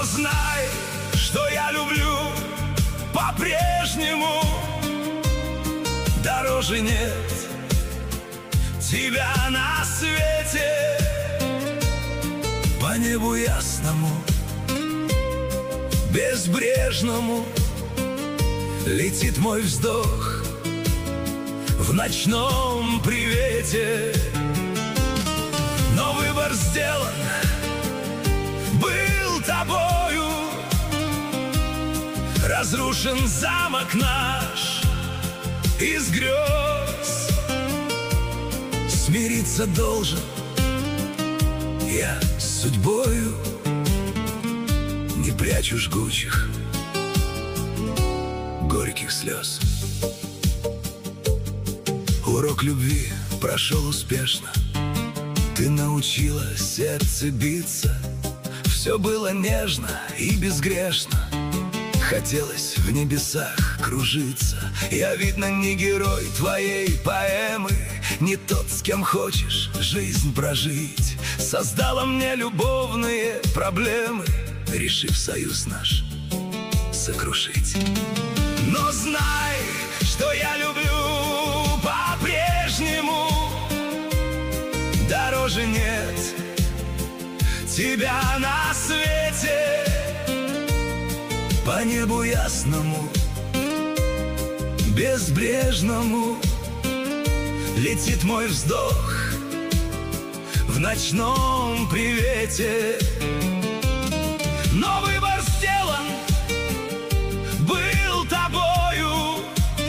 знай, что я люблю по-прежнему. Дороже нет тебя на свете. По небу ясному, безбрежному летит мой вздох в ночном привете. Но выбор сделан был тобою. Разрушен замок наш из грез. Смириться должен я с судьбою. Не прячу жгучих, горьких слез. Урок любви прошел успешно. Ты научила сердце биться. Все было нежно и безгрешно. Хотелось в небесах кружиться. Я, видно, не герой твоей поэмы, не тот, с кем хочешь жизнь прожить. Создала мне любовные проблемы, решив союз наш сокрушить. Но знай, что я люблю по-прежнему. Дороже нет тебя на свете. По небу ясному, безбрежному летит мой вздох в ночном привете. Но выбор сделан был тобою.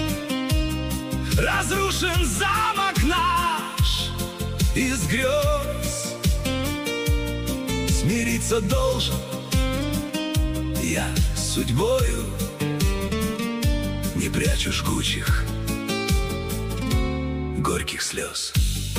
Разрушен замок наш из грез. Смириться должен я с судьбою. Не прячу жгучих, горьких слез.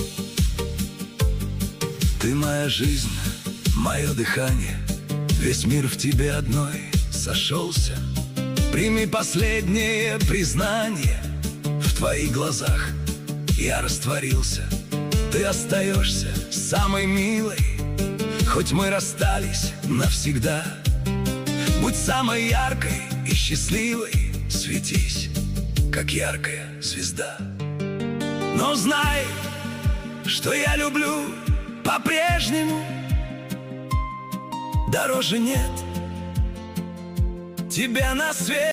Ты моя жизнь, мое дыхание. Весь мир в тебе одной сошелся. Прими последнее признание. В твоих глазах я растворился. Ты остаешься самой милой, хоть мы расстались навсегда. Будь самой яркой и счастливой, светись, как яркая звезда. Но знай, что я люблю по-прежнему. Дороже нет тебя на свете.